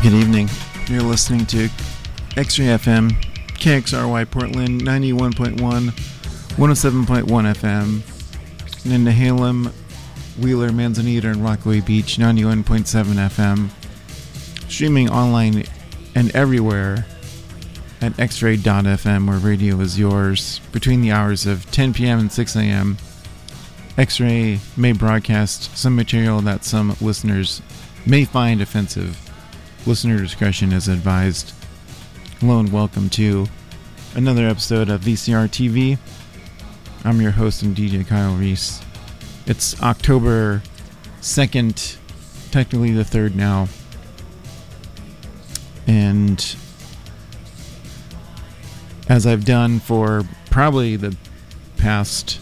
Good evening. You're listening to X-Ray FM, KXRY Portland, 91.1, 107.1 FM, and in Nehalem, Wheeler, Manzanita, and Rockaway Beach, 91.7 FM. Streaming online and everywhere at xray.fm, where radio is yours. Between the hours of 10 p.m. and 6 a.m., X-Ray may broadcast some material that some listeners may find offensive. Listener discretion is advised. Hello and welcome to another episode of VCR TV. I'm your host and DJ Kyle Reese. It's October 2nd, technically the 3rd now. And as I've done for probably the past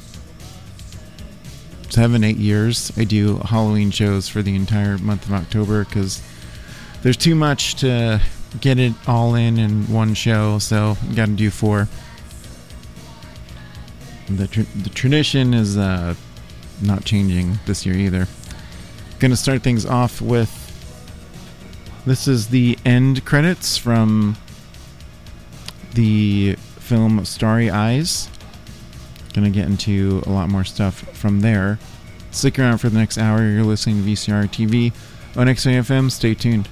7-8 years, I do Halloween shows for the entire month of October because there's too much to get it all in one show, so you gotta do 4. The tradition is not changing this year either. Gonna start things off with, this is the end credits from the film Starry Eyes. Gonna get into a lot more stuff from there. Stick around for the next hour. You're listening to VCR TV on X-Ray FM. Stay tuned.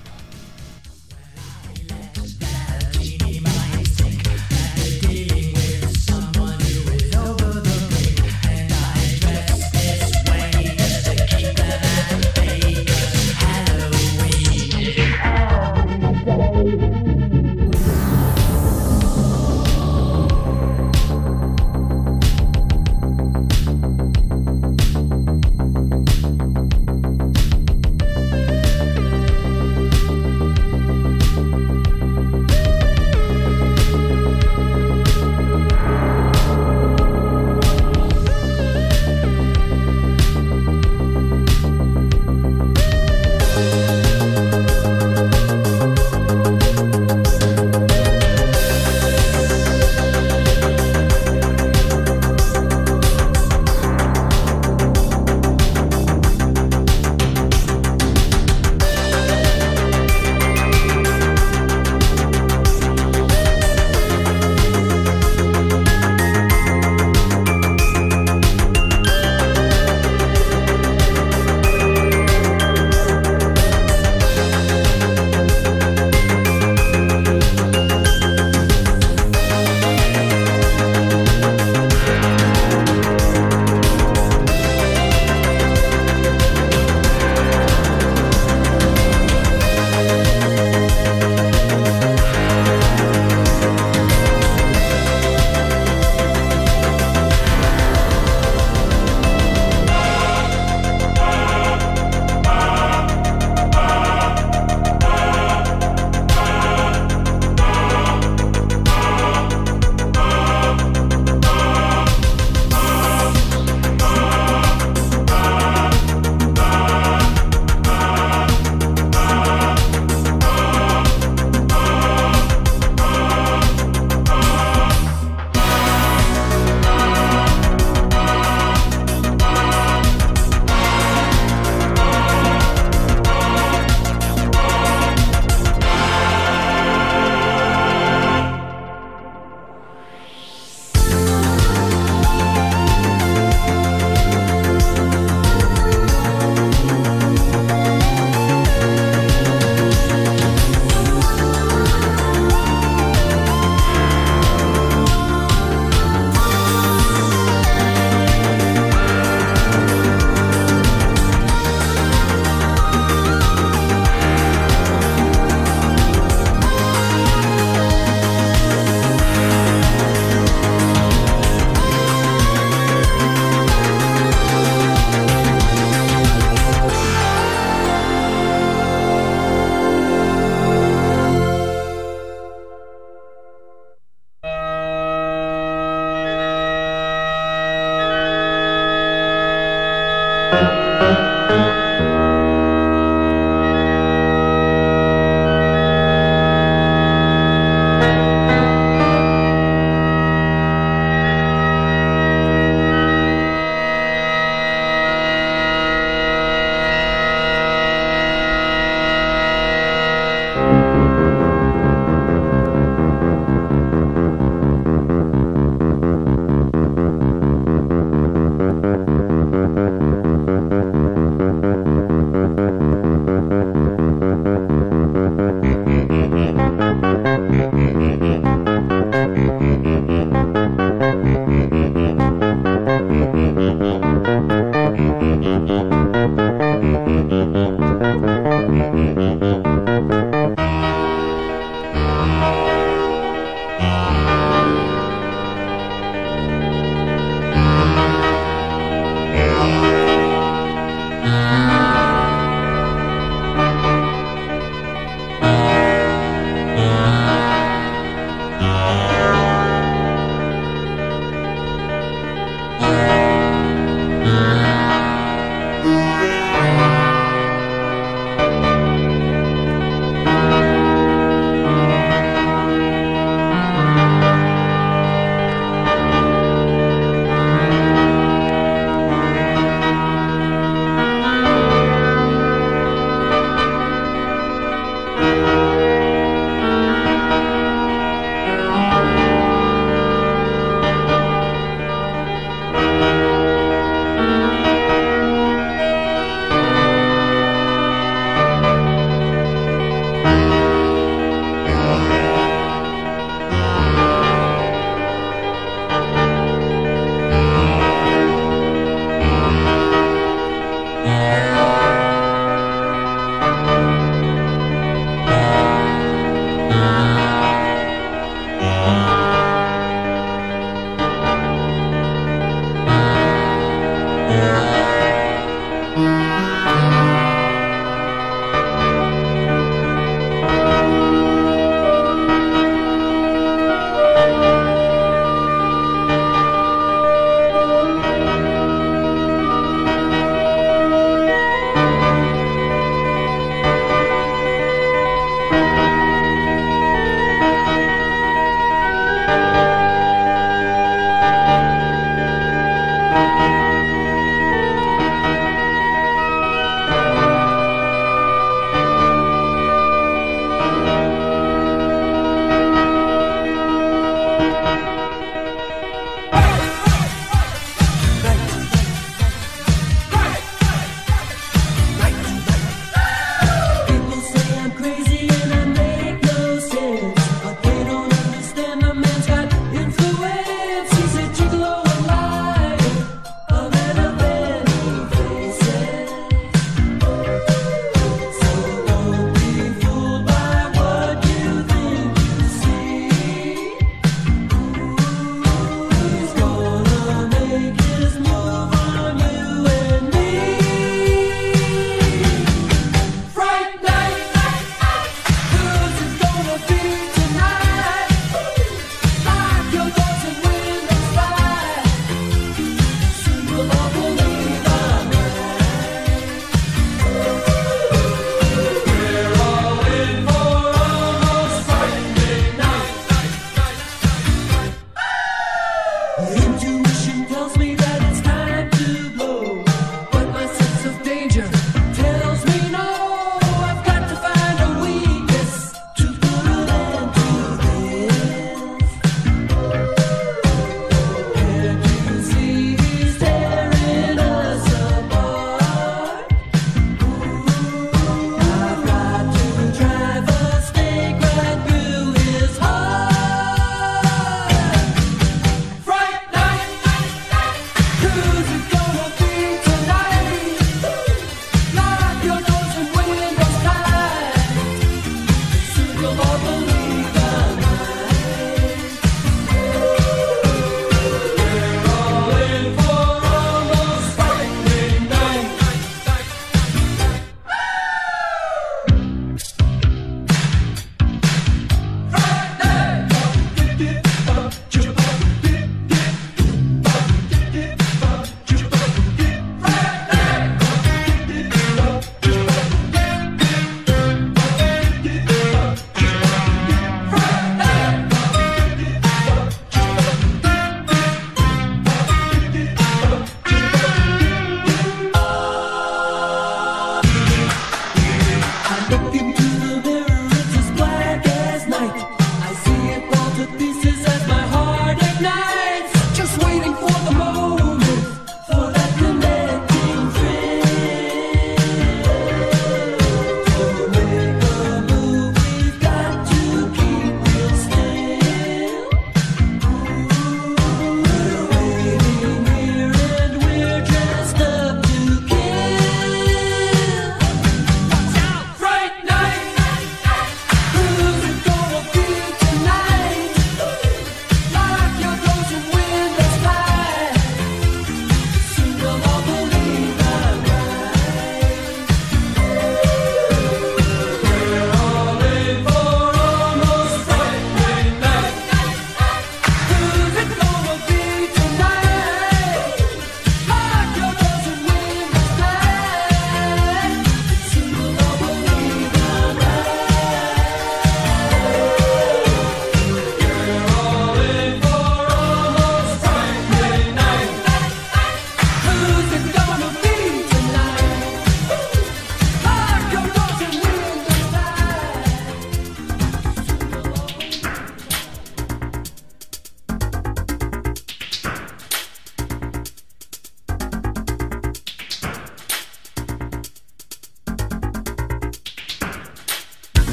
Right now!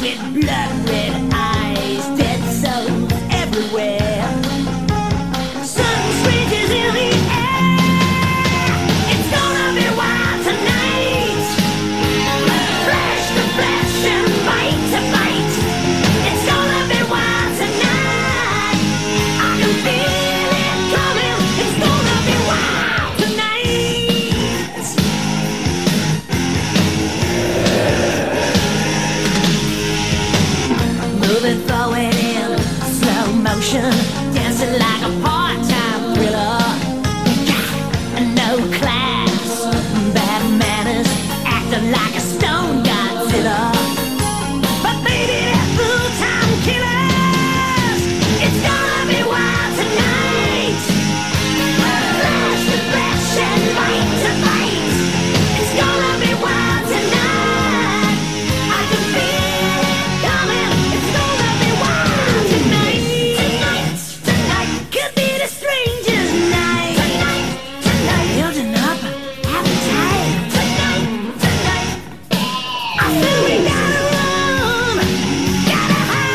with blood red eyes, dead souls everywhere. Sudden strangers in the air. It's gonna be wild tonight. Flash to flash and bite to bite. It's gonna be wild tonight. I can feel it coming. It's gonna be wild tonight. Moving forward in slow motion, dancing like a part-time thriller. No class, bad manners, acting like a stone Godzilla. But baby, they're full-time killers. It's gonna be wild tonight. Flash to flash and bite to bite. It's gonna be wild tonight. I can feel it coming. It's gonna be wild tonight. Tonight, tonight could be the strangest night. Tonight, tonight, building up appetite. Tonight, tonight, I feel we gotta run, gotta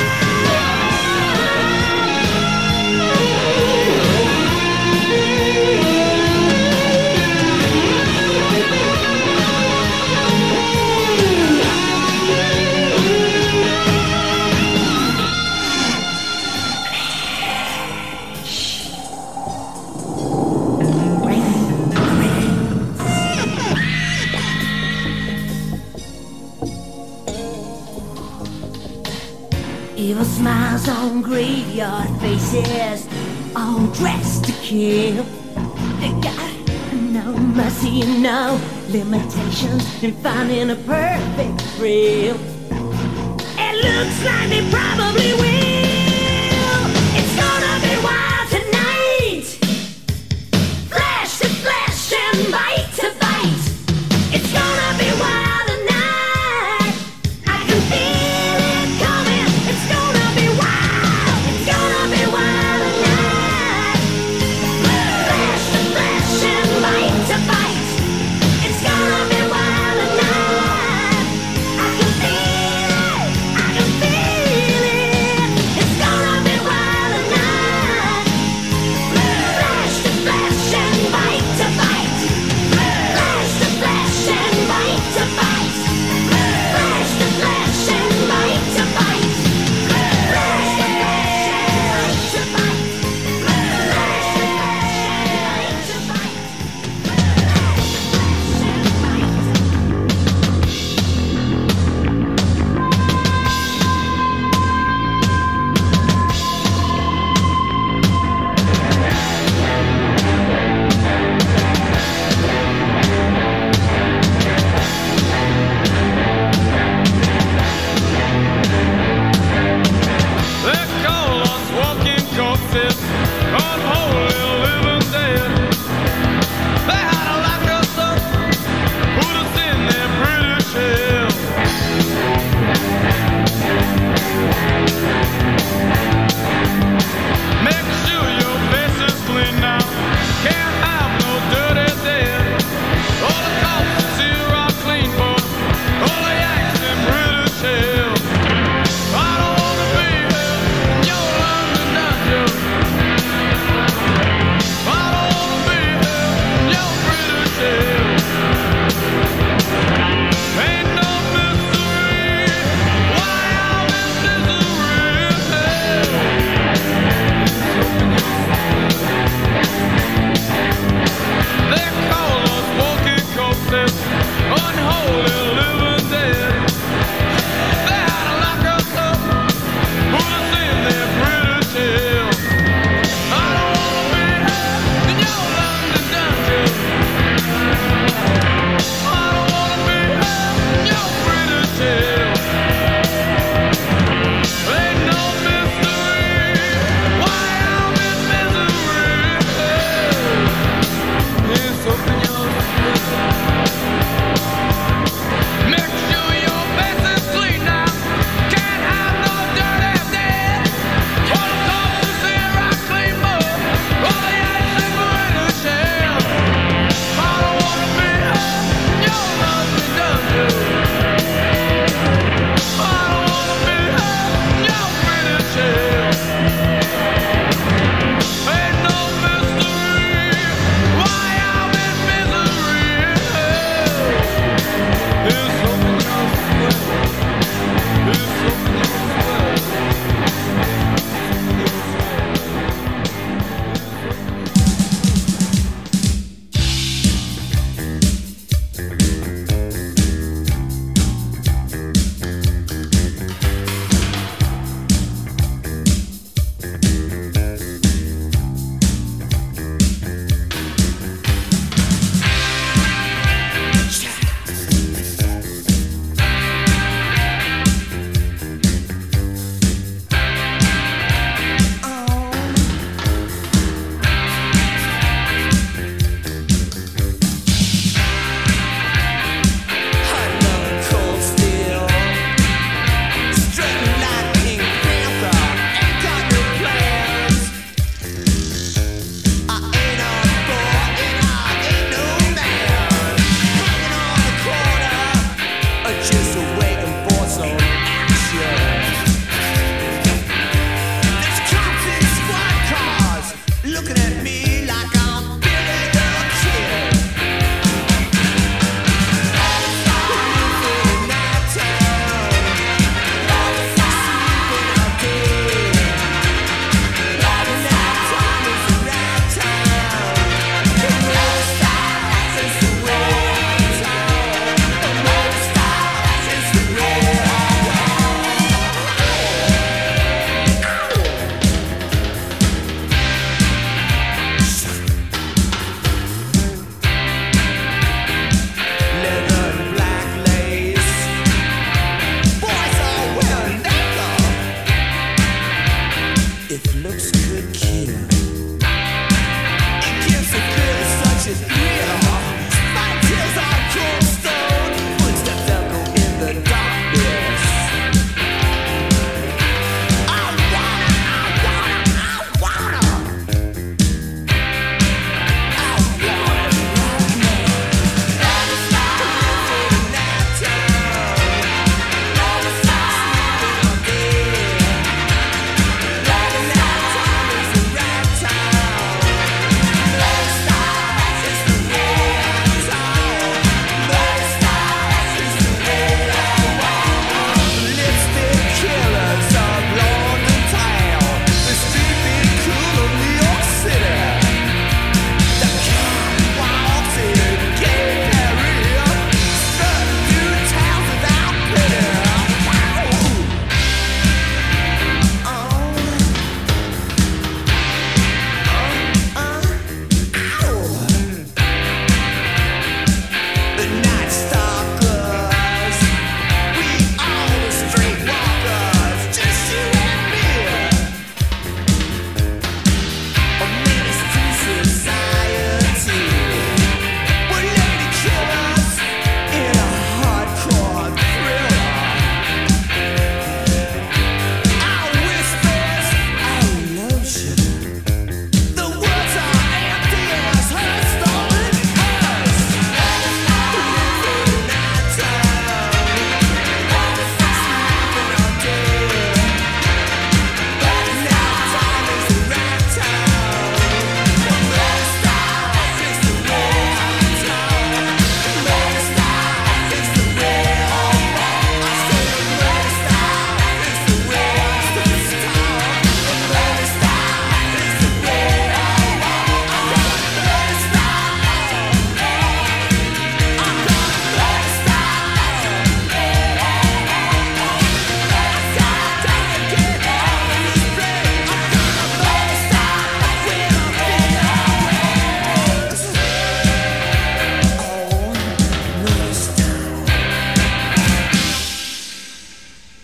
Evil smiles on graveyard faces, all dressed to kill. They got no mercy, no limitations in finding a perfect thrill. It looks like they probably will. It's gonna be wild tonight. Flash to flash and bite to bite. It's gonna be wild tonight. I can feel it coming. It's gonna be wild. It's gonna be wild tonight. Flash to flash and bite to bite. It's gonna be wild tonight. I can feel it. I can feel it.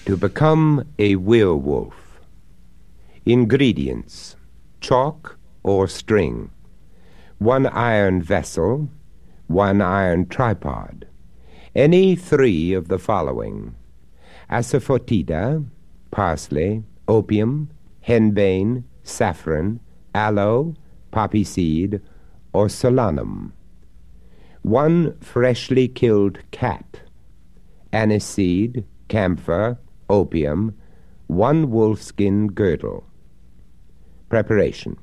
To become a werewolf. Ingredients: chalk or string, 1 iron vessel, 1 iron tripod, any 3 of the following: asafoetida, parsley, opium, henbane, saffron, aloe, poppy seed, or solanum. 1 freshly killed cat, aniseed, camphor, opium, 1 wolfskin girdle. Preparation: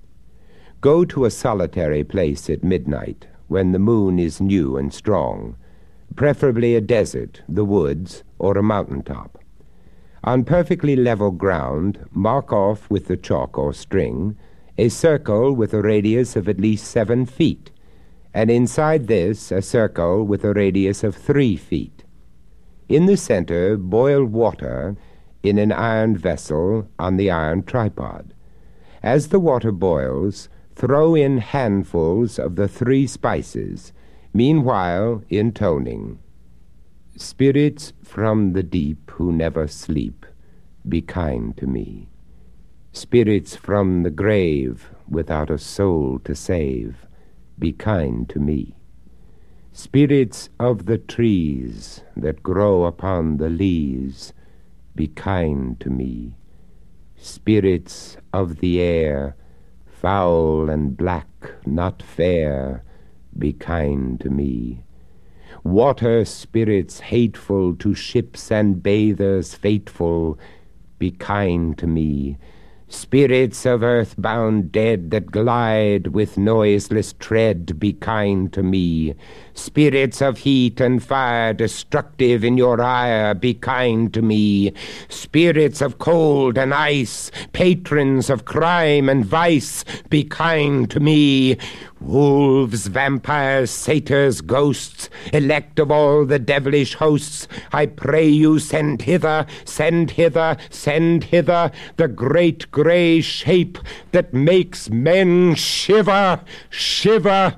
go to a solitary place at midnight when the moon is new and strong, preferably a desert, the woods, or a mountaintop. On perfectly level ground, mark off with the chalk or string a circle with a radius of at least 7 feet, and inside this a circle with a radius of 3 feet. In the center, boil water in an iron vessel on the iron tripod. As the water boils, throw in handfuls of the 3 spices, meanwhile intoning, "Spirits from the deep who never sleep, be kind to me. Spirits from the grave without a soul to save, be kind to me. Spirits of the trees that grow upon the leas, be kind to me. Spirits of the air, foul and black, not fair, be kind to me. Water spirits hateful to ships and bathers fateful, be kind to me. Spirits of earthbound dead that glide with noiseless tread, be kind to me. Spirits of heat and fire destructive in your ire, be kind to me. Spirits of cold and ice, patrons of crime and vice, be kind to me. Wolves, vampires, satyrs, ghosts, elect of all the devilish hosts, I pray you send hither, send hither, send hither the great grey shape that makes men shiver, shiver,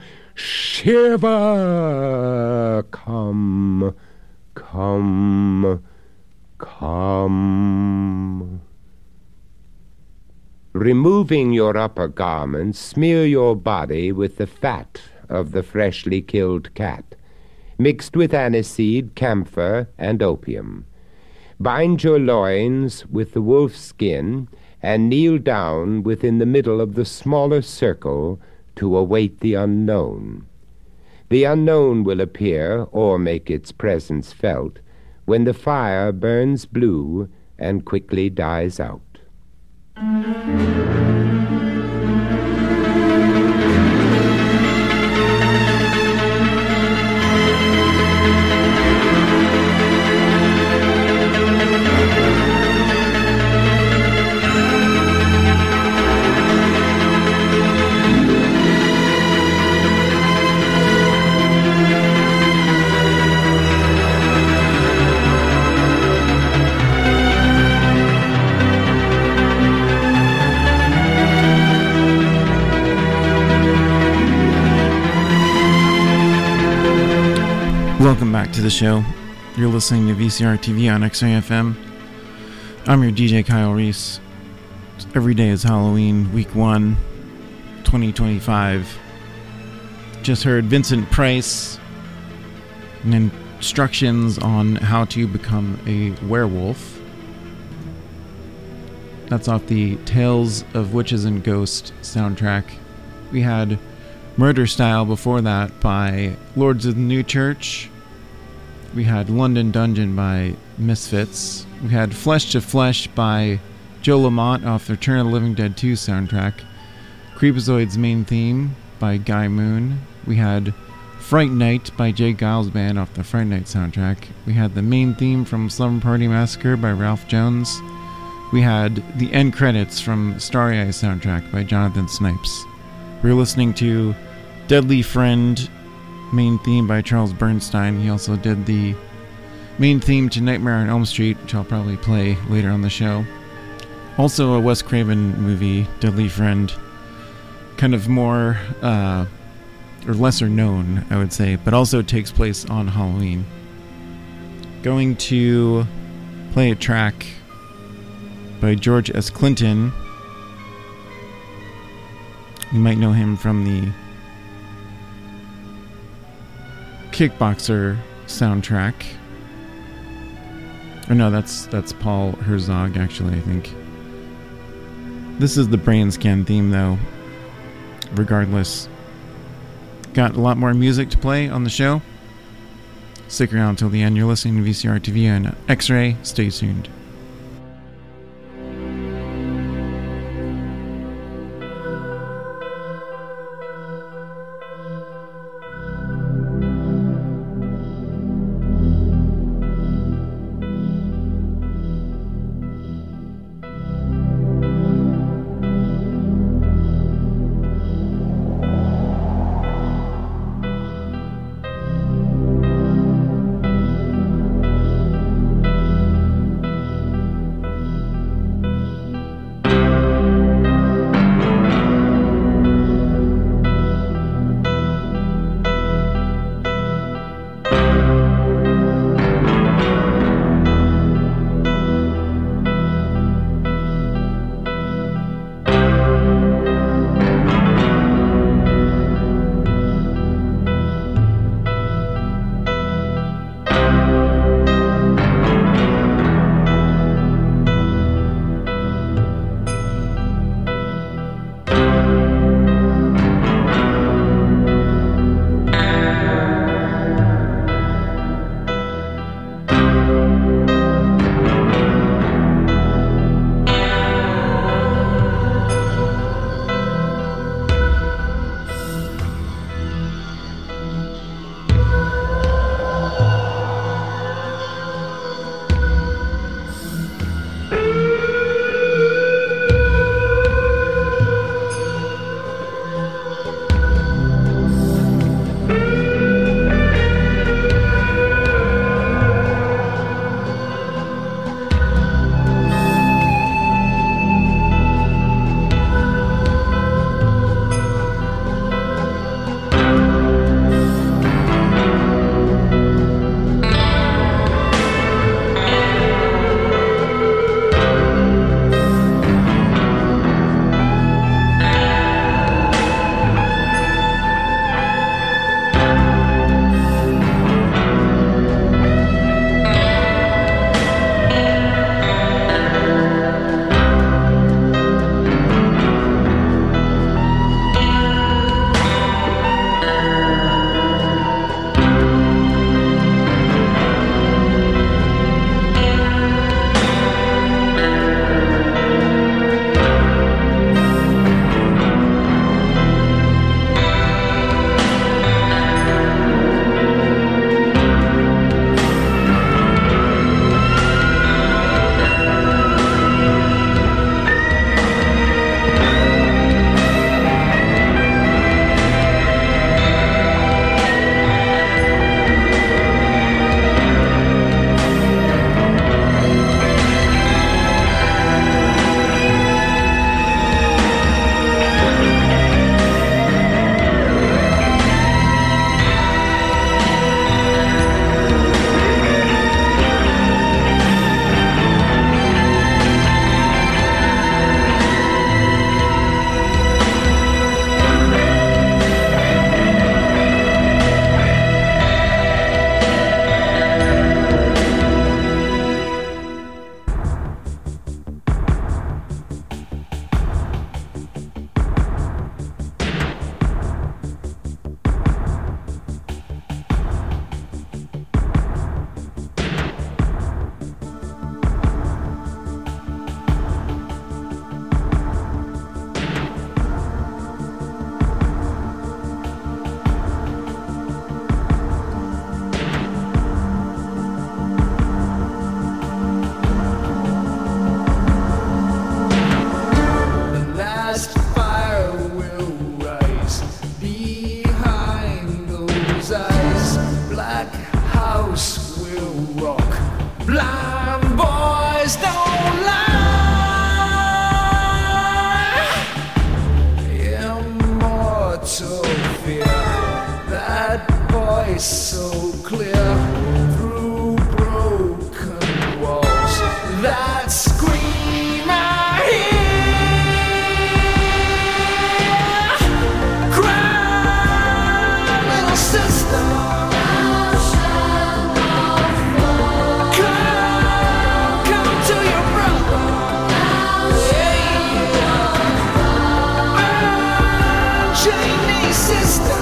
shiver. Come, come, come. Removing your upper garments, smear your body with the fat of the freshly killed cat, mixed with aniseed, camphor, and opium. Bind your loins with the wolf's skin, and kneel down within the middle of the smaller circle to await the unknown. The unknown will appear, or make its presence felt, when the fire burns blue and quickly dies out. Welcome back to the show. You're listening to VCR TV on X-Ray FM. I'm your DJ Kyle Reese. Every day is Halloween, week 1, 2025. Just heard Vincent Price and instructions on how to become a werewolf. That's off the Tales of Witches and Ghosts soundtrack. We had Murder Style before that by Lords of the New Church. We had London Dungeon by Misfits. We had Flesh to Flesh by Joe Lamont off the Return of the Living Dead 2 soundtrack. Creepazoid's main theme by Guy Moon. We had Fright Night by Jay Giles Band off the Fright Night soundtrack. We had the main theme from Slumber Party Massacre by Ralph Jones. We had the end credits from Starry Eyes soundtrack by Jonathan Snipes. We were listening to Deadly Friend main theme by Charles Bernstein. He also did the main theme to Nightmare on Elm Street, which I'll probably play later on the show. Also a Wes Craven movie, Deadly Friend. Kind of more, or lesser known, I would say, but also takes place on Halloween. Going to play a track by George S. Clinton. You might know him from the Kickboxer soundtrack. Or no, that's Paul Herzog, actually, I think. This is the Brain Scan theme, though. Regardless. Got a lot more music to play on the show. Stick around until the end. You're listening to VCR TV and X-Ray. Stay tuned. that scream I hear. Cry, little sister. Come to your brother. Unchain me, sister.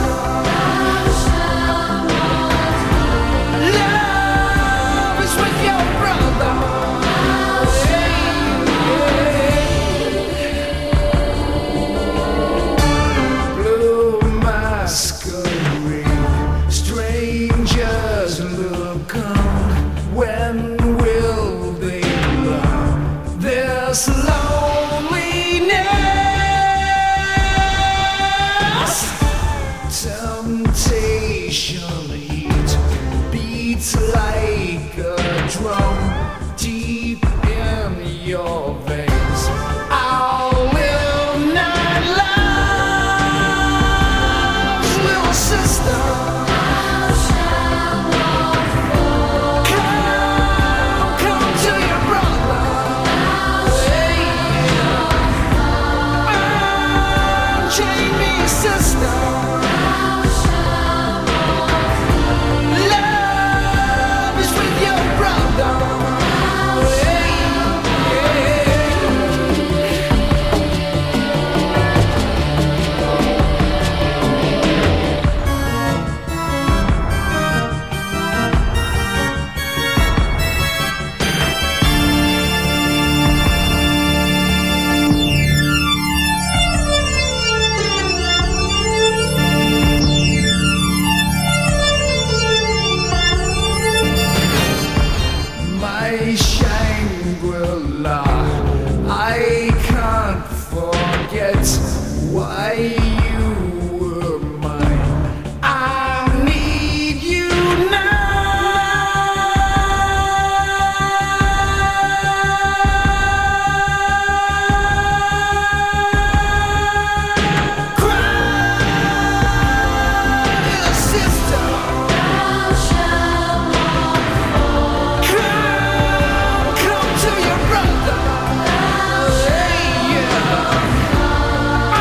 Love is with your brother. Blue masquerade, strangers look on. When will they learn this loneliness? Temptation heat beats like a drum deep in your veins. I'll live night lives, little sister. Come to your brother. Unchain me, sister. Love is with your brother. My Shangri-La, I can't forget why you were mine. I need you now. Cry, little sister. Come to your brother.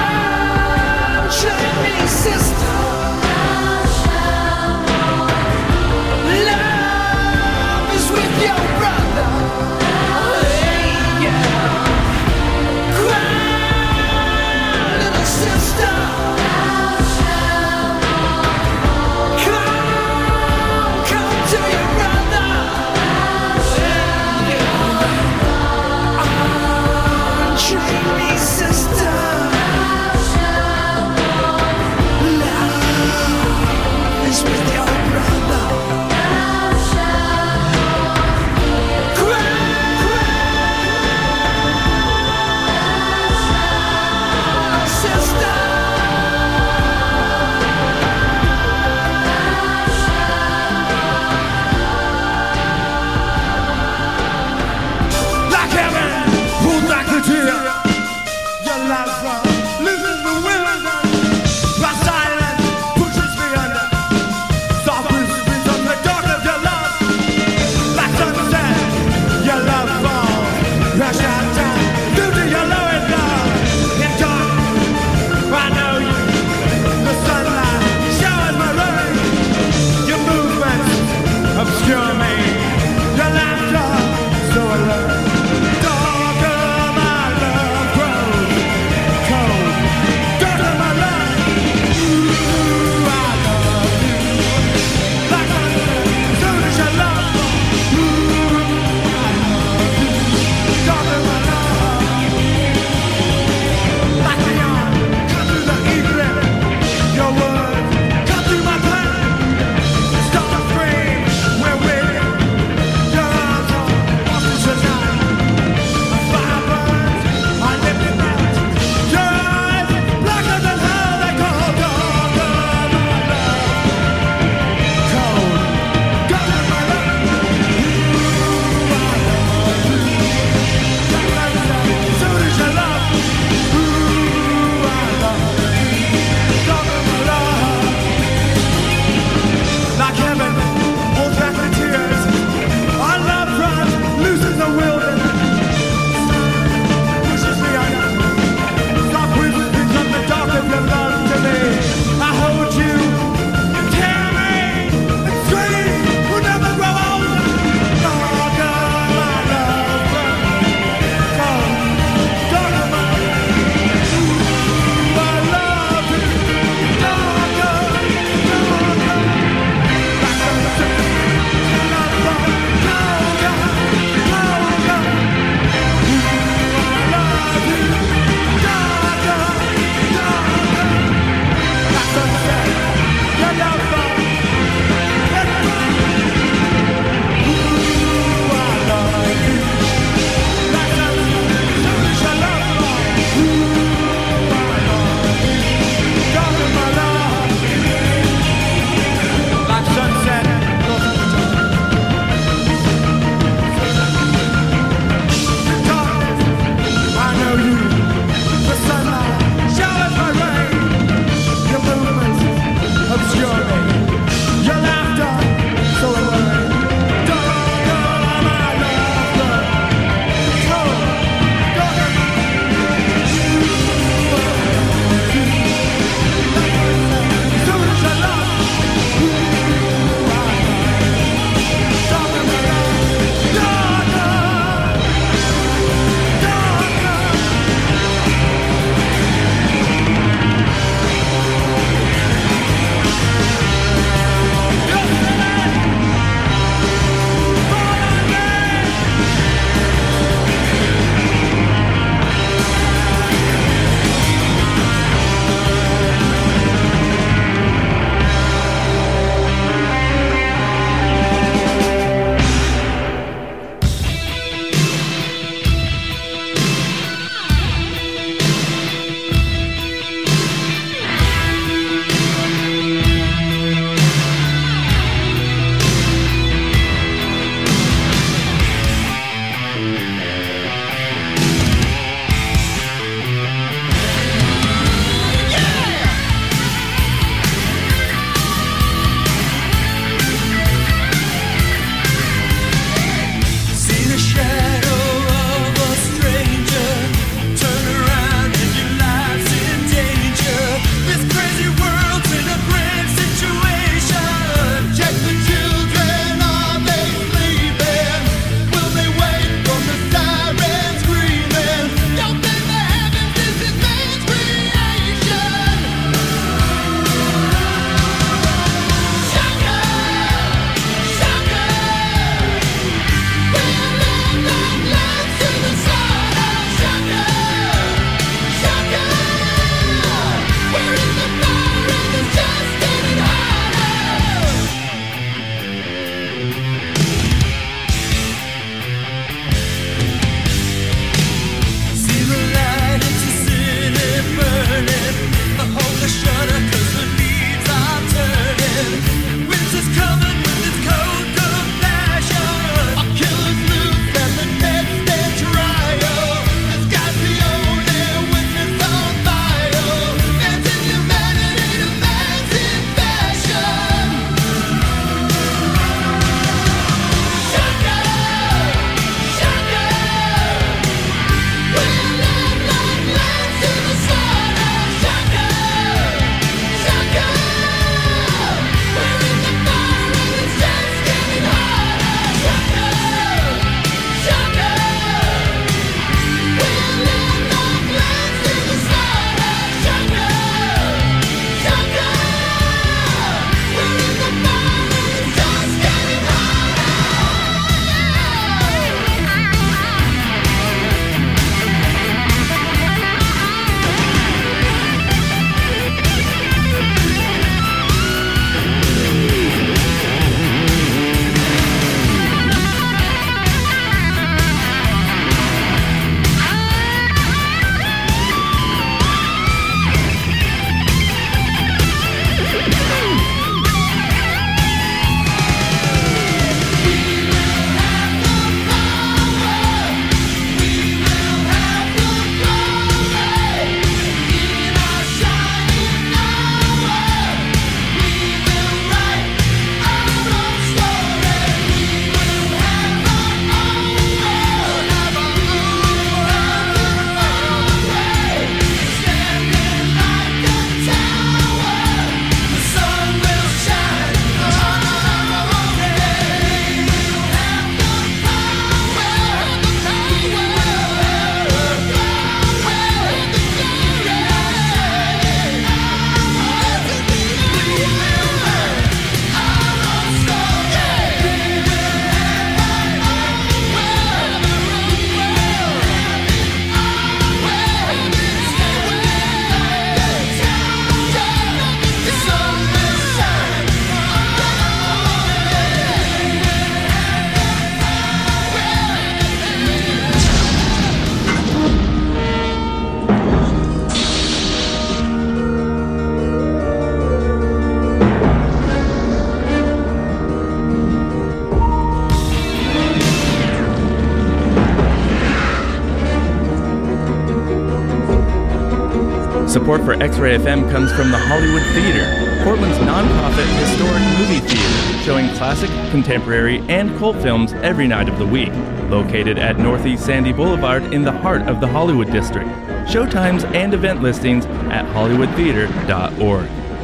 Support for X-Ray FM comes from the Hollywood Theater, Portland's nonprofit historic movie theater, showing classic, contemporary, and cult films every night of the week. Located at Northeast Sandy Boulevard in the heart of the Hollywood District. Showtimes and event listings at hollywoodtheater.org.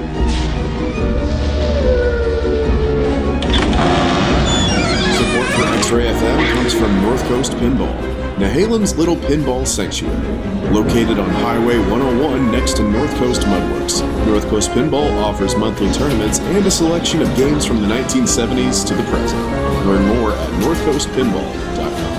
Support for X-Ray FM comes from North Coast Pinball, Nehalem's Little Pinball Sanctuary. Located on Highway 101 next to North Coast Mudworks, North Coast Pinball offers monthly tournaments and a selection of games from the 1970s to the present. Learn more at northcoastpinball.com.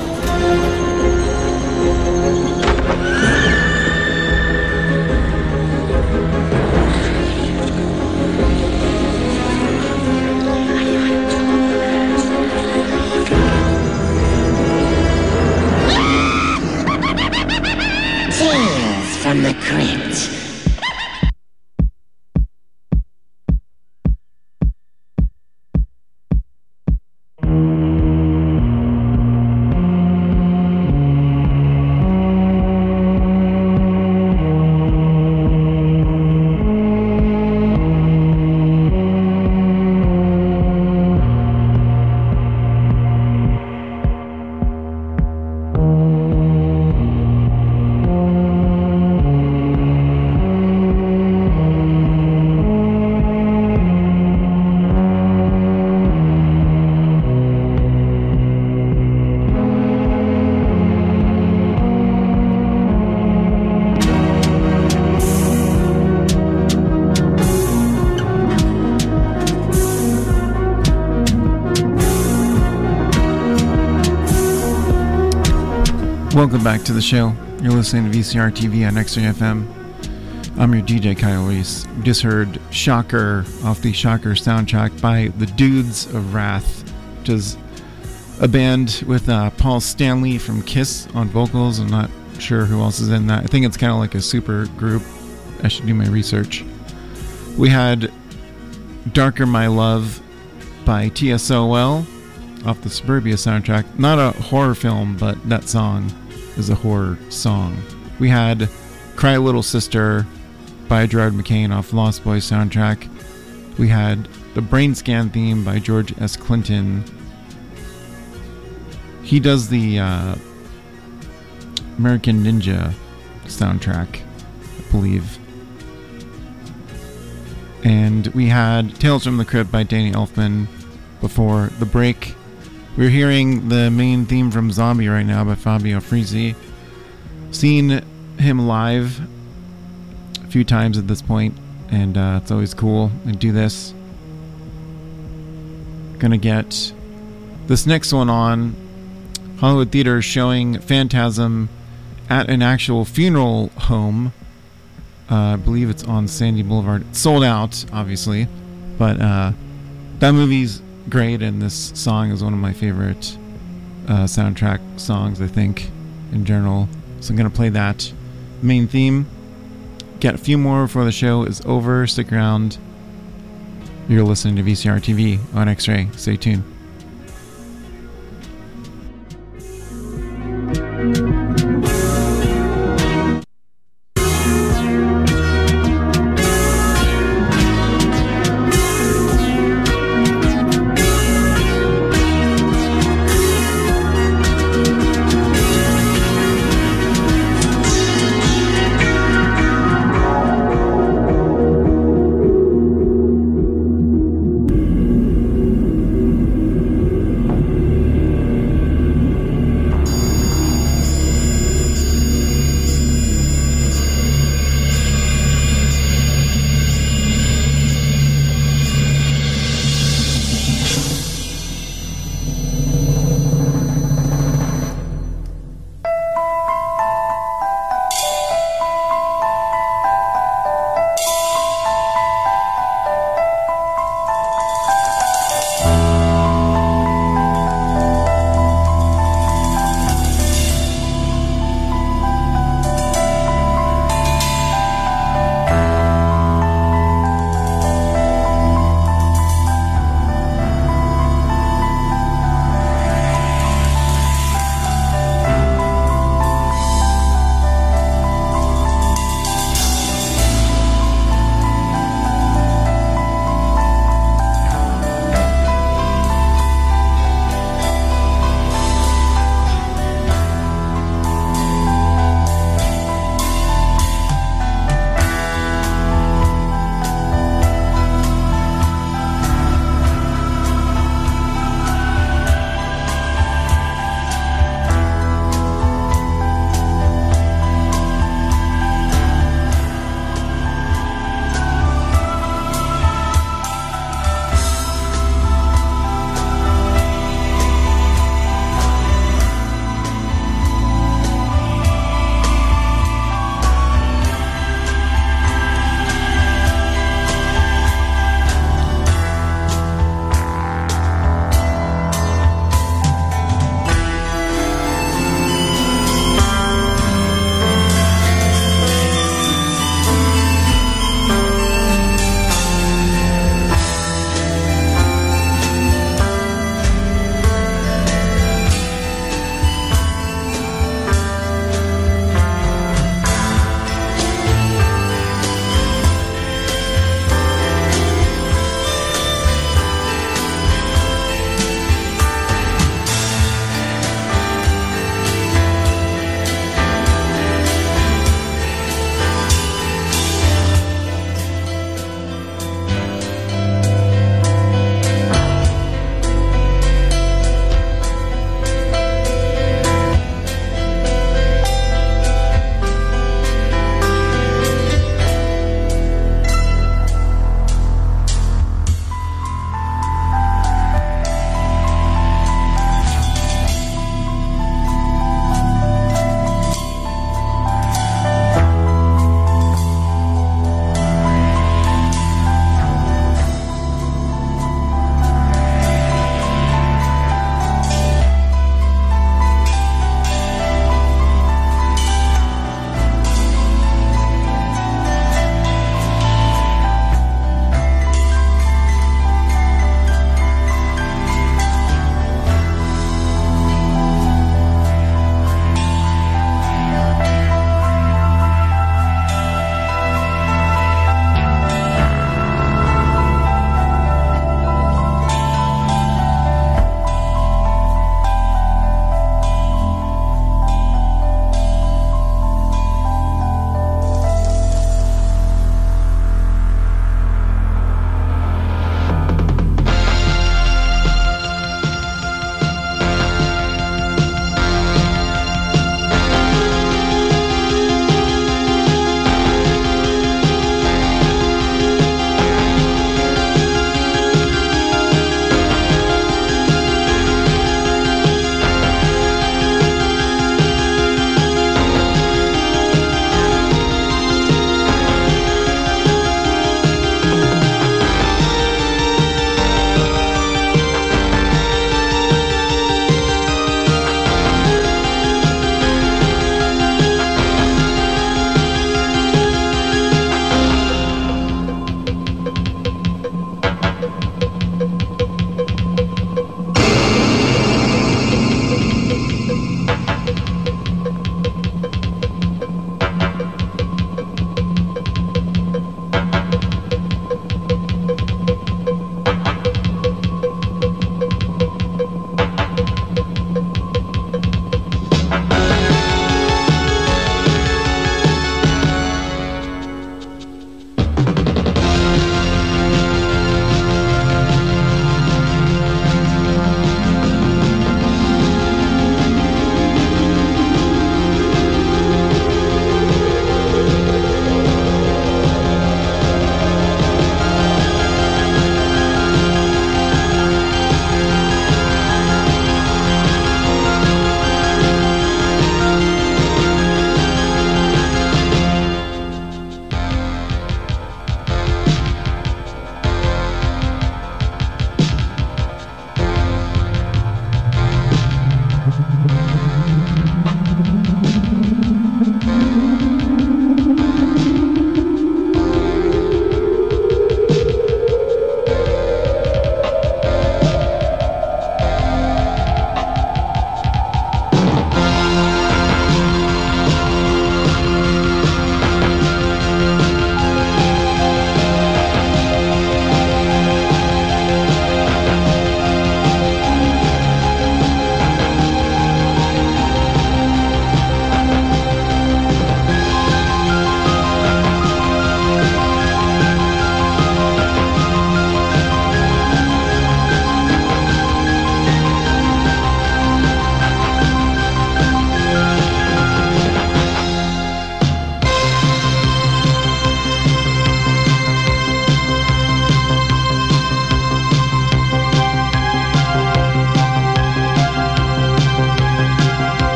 Tales from the Crypt. Welcome back to the show. You're listening to VCR TV on X-Ray FM. I'm your DJ, Kyle Reese. You just heard Shocker off the Shocker soundtrack by the Dudes of Wrath, which is a band with Paul Stanley from Kiss on vocals. I'm not sure who else is in that. I think it's kind of like a super group. I should do my research. We had Darker My Love by TSOL off the Suburbia soundtrack. Not a horror film, but that song is a horror song. We had Cry Little Sister by Gerard McCain off Lost Boys soundtrack. We had the Brain Scan theme by George S. Clinton. He does the American Ninja soundtrack, I believe. And we had Tales from the Crypt by Danny Elfman before the break. We're hearing the main theme from Zombie right now by Fabio Frizzi. Seen him live a few times at this point, and it's always cool to do this. Gonna get this next one on. Hollywood Theater showing Phantasm at an actual funeral home. I believe it's on Sandy Boulevard. It's sold out, obviously, but that movie's great, and this song is one of my favorite soundtrack songs, I think, in general. So I'm going to play that main theme. Get a few more before the show is over. Stick around. You're listening to VCR TV on X-Ray. Stay tuned.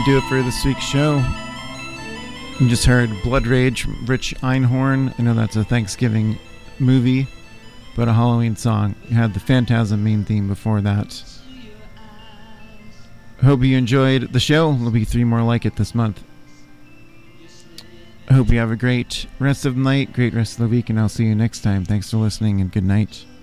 do it for this week's show. You just heard Blood Rage from Rich Einhorn. I know that's a Thanksgiving movie, but a Halloween song. You had the Phantasm main theme before that. Hope you enjoyed the show. There'll be 3 more like it this month. I hope you have a great rest of the night, great rest of the week, and I'll see you next time. Thanks for listening, and good night.